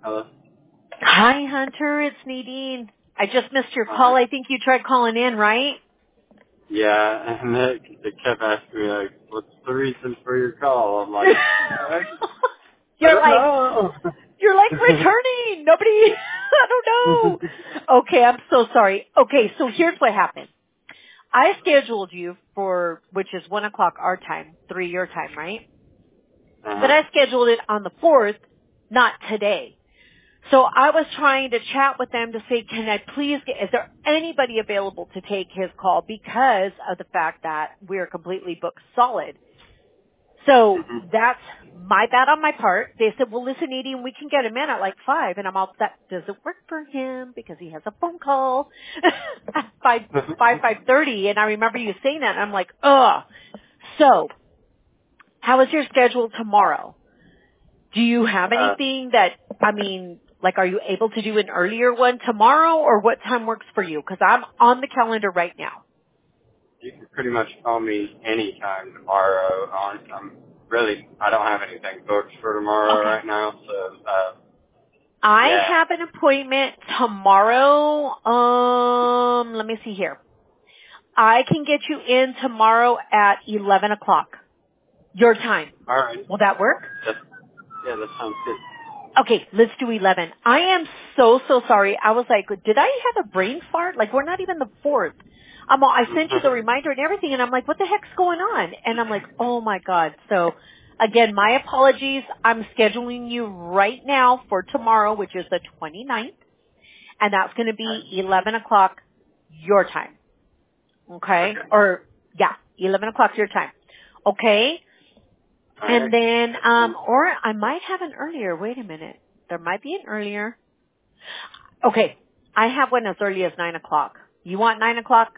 Hello? Hi, Hunter. It's Nadine. I just missed your Hi. call. I think you tried calling in, right? Yeah, and they kept asking me, like, what's the reason for your call? I'm like, I You're don't like, know. returning. Nobody, I don't know. Okay, I'm so sorry. Okay, so here's what happened. I scheduled you for, which is 1 o'clock our time, 3 your time, right? But Uh-huh. I scheduled it on the 4th, not today. So I was trying to chat with them to say, can I please is there anybody available to take his call because of the fact that we're completely booked solid. So Mm-hmm. that's my bad on my part. They said, well, listen, Nadine, we can get him in at like 5. And I'm all, that doesn't work for him because he has a phone call at 5:30. And I remember you saying that. And I'm like, ugh. So how is your schedule tomorrow? Do you have anything that, like, are you able to do an earlier one tomorrow, or what time works for you? Because I'm on the calendar right now. You can pretty much call me anytime tomorrow. I don't have anything booked for tomorrow Okay. right now, so, I yeah. have an appointment tomorrow. Let me see here. I can get you in tomorrow at 11 o'clock. Your time. All right. Will that work? That sounds good. Okay, let's do 11. I am so sorry. I was like, did I have a brain fart? Like, we're not even the 4th. I sent you the reminder and everything, and I'm like, what the heck's going on? And I'm like, oh my God. So, again, my apologies. I'm scheduling you right now for tomorrow, which is the 29th, and that's going to be 11 o'clock your time. Okay? Okay. Or, yeah, 11 o'clock your time. Okay? All And right. then, or I might have an earlier. Wait a minute. There might be an earlier. Okay. I have one as early as 9 o'clock. You want 9 o'clock?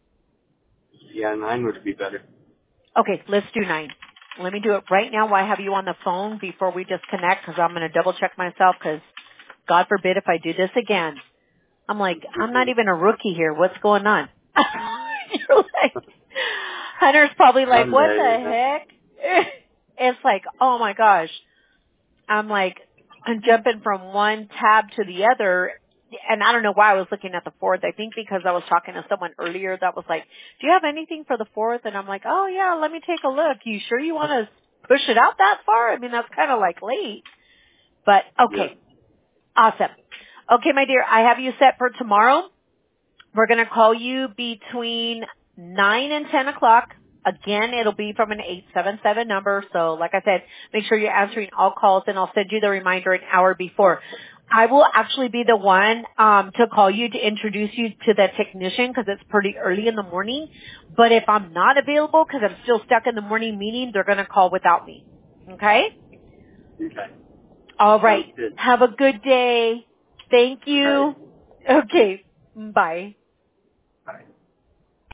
Yeah, 9 would be better. Okay, let's do 9. Let me do it right now while I have you on the phone before we disconnect because I'm going to double check myself because God forbid if I do this again. I'm like, I'm not even a rookie here. What's going on? You're like, Hunter's probably like, what the Someday. heck? It's like, oh my gosh. I'm like, I'm jumping from one tab to the other, and I don't know why I was looking at the 4th. I think because I was talking to someone earlier that was like, do you have anything for the 4th? And I'm like, oh yeah, let me take a look. You sure you want to push it out that far? I mean, that's kind of like late. But Yeah. okay, awesome. Okay, my dear, I have you set for tomorrow. We're going to call you between 9 and 10 o'clock. Again, it'll be from an 877 number. So like I said, make sure you're answering all calls and I'll send you the reminder an hour before. I will actually be the one to call you to introduce you to the technician because it's pretty early in the morning. But if I'm not available because I'm still stuck in the morning meeting, they're going to call without me. Okay? Okay. All right. Sounds good. Have a good day. Thank All right. you. Okay. Bye.